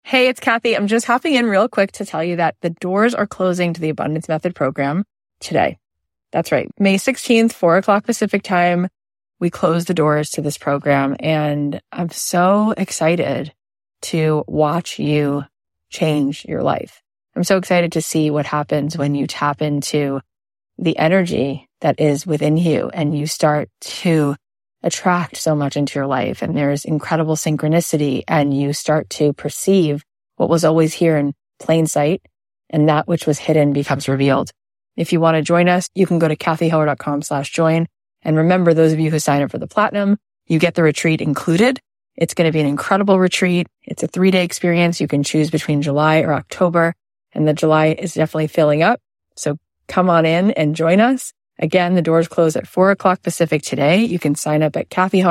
Hey, it's Kathy. I'm just hopping in real quick to tell you that the doors are closing to the Abundance Method program today. That's right. May 16th, 4:00 Pacific time, we close the doors to this program. And I'm so excited to watch you change your life. I'm so excited to see what happens when you tap into the energy that is within you and you start to attract so much into your life, and there's incredible synchronicity, and you start to perceive what was always here in plain sight, and that which was hidden becomes revealed. If you want to join us, you can go to kathyheller.com/join. And remember, those of you who sign up for the Platinum, you get the retreat included. It's going to be an incredible retreat. It's a 3-day experience. You can choose between July or October, and the July is definitely filling up. So come on in and join us. Again, the doors close at 4:00 Pacific today. You can sign up at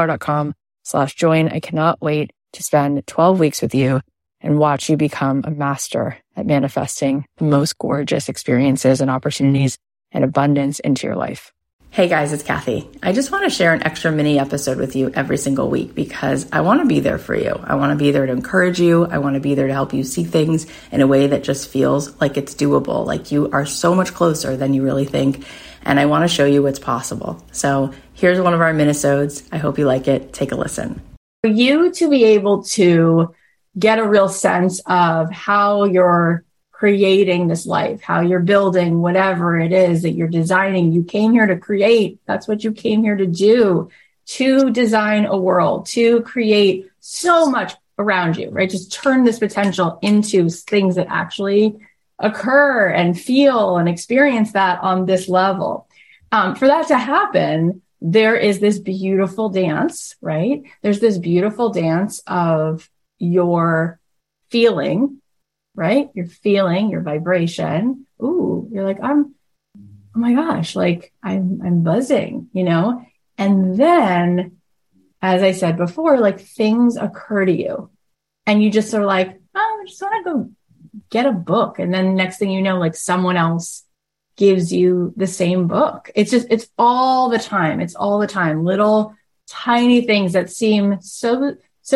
kathyheller.com/join. I cannot wait to spend 12 weeks with you and watch you become a master at manifesting the most gorgeous experiences and opportunities and abundance into your life. Hey guys, it's Kathy. I just want to share an extra mini episode with you every single week because I want to be there for you. I want to be there to encourage you. I want to be there to help you see things in a way that just feels like it's doable, like you are so much closer than you really think. And I want to show you what's possible. So here's one of our minisodes. I hope you like it. Take a listen. For you to be able to get a real sense of how you're creating this life, how you're building whatever it is that you're designing. You came here to create. That's what you came here to do, to design a world, to create so much around you, right? Just turn this potential into things that actually occur and feel and experience that on this level. For that to happen, there is this beautiful dance, right? There's this beautiful dance of your feeling, right? You're feeling your vibration. Ooh, you're like, oh my gosh, like I'm buzzing, you know? And then, as I said before, like things occur to you and you just are like, oh, I just want to go get a book. And then next thing you know, like someone else gives you the same book. It's all the time. It's all the time. Little tiny things that seem so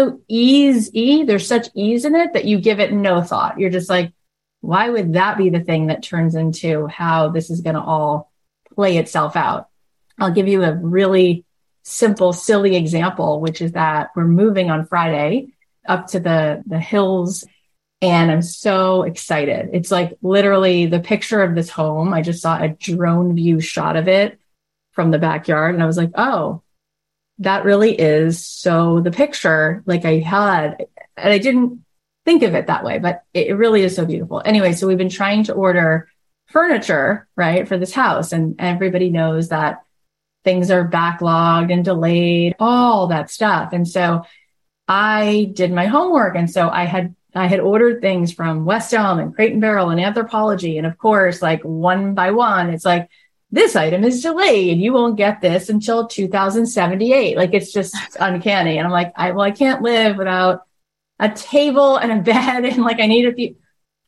easy. There's such ease in it that you give it no thought. You're just like, why would that be the thing that turns into how this is going to all play itself out? I'll give you a really simple, silly example, which is that we're moving on Friday up to the hills. And I'm so excited. It's like literally the picture of this home. I just saw a drone view shot of it from the backyard. And I was like, oh, that really is so the picture like I had. And I didn't think of it that way, but it really is so beautiful. Anyway, so we've been trying to order furniture, right, for this house. And everybody knows that things are backlogged and delayed, all that stuff. And so I did my homework. And so I had ordered things from West Elm and Crate and Barrel and Anthropologie. And of course, like one by one, it's like, this item is delayed. You won't get this until 2078. Like, it's just uncanny. And I'm like, I can't live without a table and a bed. And like, I need a few.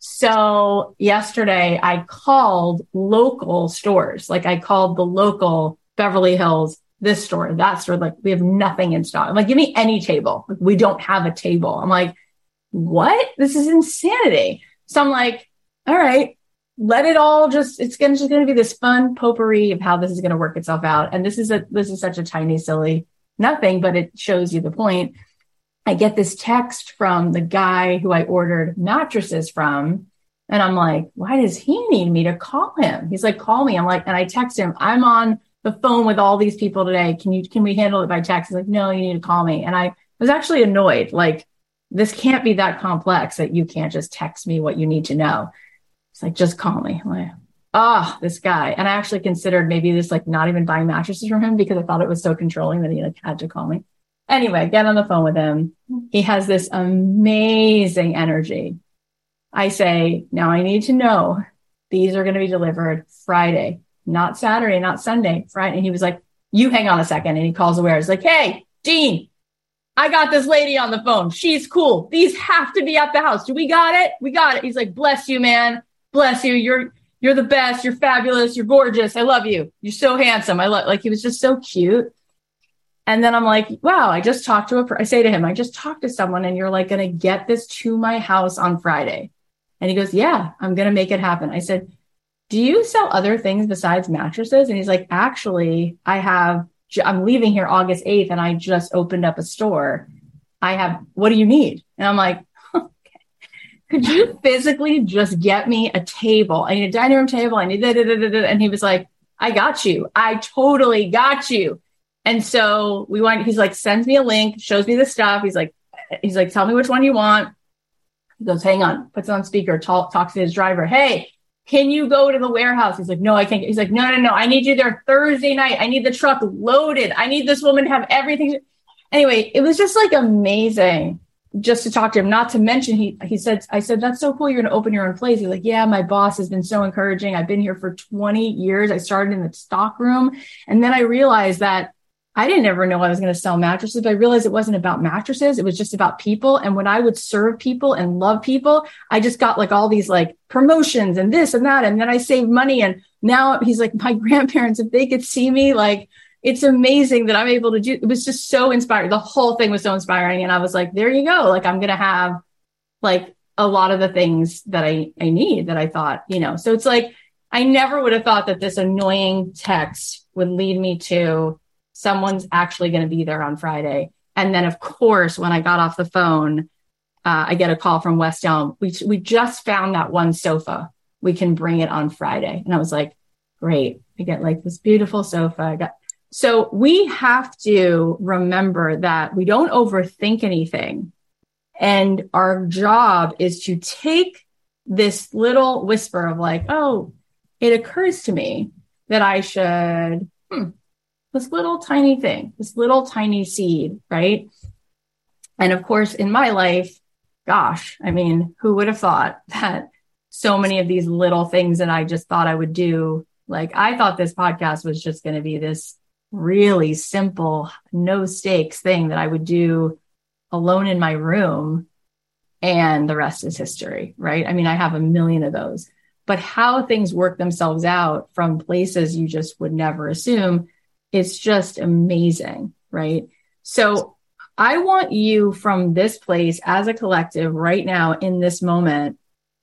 So yesterday I called local stores. Like I called the local Beverly Hills, this store, that store. Like, we have nothing in stock. I'm like, give me any table. Like, we don't have a table. I'm like, what? This is insanity. So I'm like, all right, let it all just going to be this fun potpourri of how this is going to work itself out. And this is such a tiny, silly nothing, but it shows you the point. I get this text from the guy who I ordered mattresses from. And I'm like, why does he need me to call him? He's like, call me. I'm like, and I text him, I'm on the phone with all these people today. Can we handle it by text? He's like, no, you need to call me. And I was actually annoyed. Like, this can't be that complex that you can't just text me what you need to know. It's like, just call me. I'm like, this guy. And I actually considered maybe just like not even buying mattresses from him because I thought it was so controlling that he like had to call me. Anyway, get on the phone with him. He has this amazing energy. I say, now I need to know these are going to be delivered Friday, not Saturday, not Sunday, Friday. And he was like, you hang on a second. And he calls aware. He's like, hey, Dean, I got this lady on the phone. She's cool. These have to be at the house. Do we got it? We got it. He's like, bless you, man. Bless you. You're the best. You're fabulous. You're gorgeous. I love you. You're so handsome. He was just so cute. And then I'm like, wow, I just talked to I say to him, I just talked to someone and you're like going to get this to my house on Friday. And he goes, yeah, I'm going to make it happen. I said, do you sell other things besides mattresses? And he's like, actually, I'm leaving here August 8th and I just opened up a store. What do you need? And I'm like, okay. Could you physically just get me a table? I need a dining room table. I need that. And he was like, I got you. I totally got you. And so he's like, sends me a link, shows me the stuff. He's like, tell me which one you want. He goes, hang on, puts it on speaker, talks to his driver. Hey, can you go to the warehouse? He's like, no, I can't. He's like, no. I need you there Thursday night. I need the truck loaded. I need this woman to have everything. Anyway, it was just like amazing just to talk to him. Not to mention, I said, that's so cool. You're going to open your own place. He's like, yeah, my boss has been so encouraging. I've been here for 20 years. I started in the stock room. And then I realized that I didn't ever know I was going to sell mattresses, but I realized it wasn't about mattresses. It was just about people. And when I would serve people and love people, I just got like all these like promotions and this and that. And then I saved money. And now he's like, my grandparents, if they could see me, like, it's amazing that I'm able to do. It was just so inspiring. The whole thing was so inspiring. And I was like, there you go. Like, I'm going to have like a lot of the things that I need that I thought, so it's like, I never would have thought that this annoying text would lead me to someone's actually going to be there on Friday. And then, of course, when I got off the phone, I get a call from West Elm. We just found that one sofa. We can bring it on Friday. And I was like, great. I get like this beautiful sofa. So we have to remember that we don't overthink anything. And our job is to take this little whisper of like, oh, it occurs to me that I should, this little tiny thing, this little tiny seed, right? And of course, in my life, gosh, I mean, who would have thought that so many of these little things that I just thought I would do, like I thought this podcast was just going to be this really simple, no stakes thing that I would do alone in my room, and the rest is history, right? I mean, I have a million of those, but how things work themselves out from places you just would never assume, it's just amazing, right? So I want you from this place as a collective right now in this moment,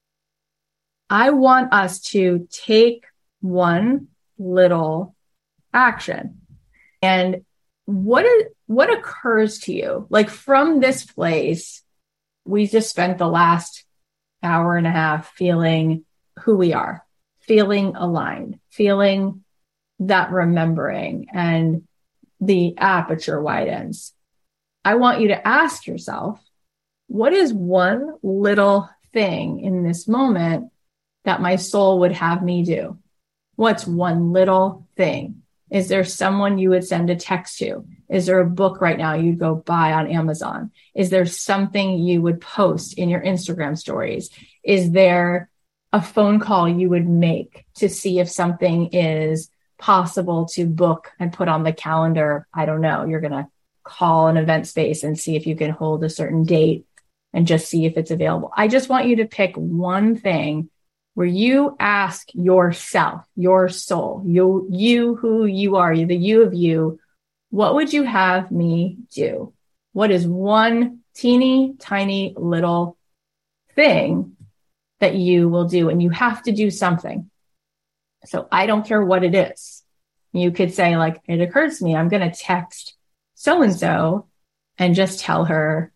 I want us to take one little action. And what occurs to you? Like from this place, we just spent the last hour and a half feeling who we are, feeling aligned, feeling that remembering, and the aperture widens. I want you to ask yourself, what is one little thing in this moment that my soul would have me do? What's one little thing? Is there someone you would send a text to? Is there a book right now you'd go buy on Amazon? Is there something you would post in your Instagram stories? Is there a phone call you would make to see if something is possible to book and put on the calendar? I don't know. You're going to call an event space and see if you can hold a certain date and just see if it's available. I just want you to pick one thing where you ask yourself, your soul, you who you are, the you of you, what would you have me do? What is one teeny tiny little thing that you will do? And you have to do something. So I don't care what it is. You could say like, it occurs to me, I'm going to text so-and-so and just tell her,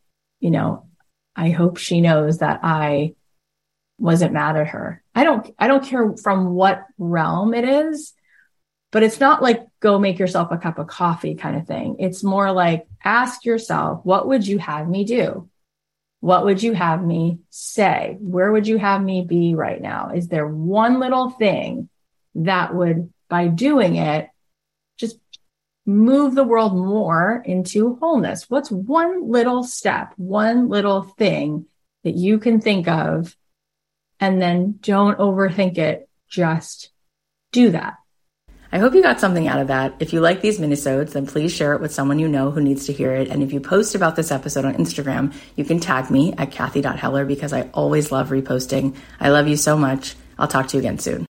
I hope she knows that I wasn't mad at her. I don't care from what realm it is, but it's not like go make yourself a cup of coffee kind of thing. It's more like ask yourself, what would you have me do? What would you have me say? Where would you have me be right now? Is there one little thing that would, by doing it, just move the world more into wholeness? What's one little step, one little thing that you can think of? And then don't overthink it. Just do that. I hope you got something out of that. If you like these minisodes, then please share it with someone you know who needs to hear it. And if you post about this episode on Instagram, you can tag me at Kathy.Heller because I always love reposting. I love you so much. I'll talk to you again soon.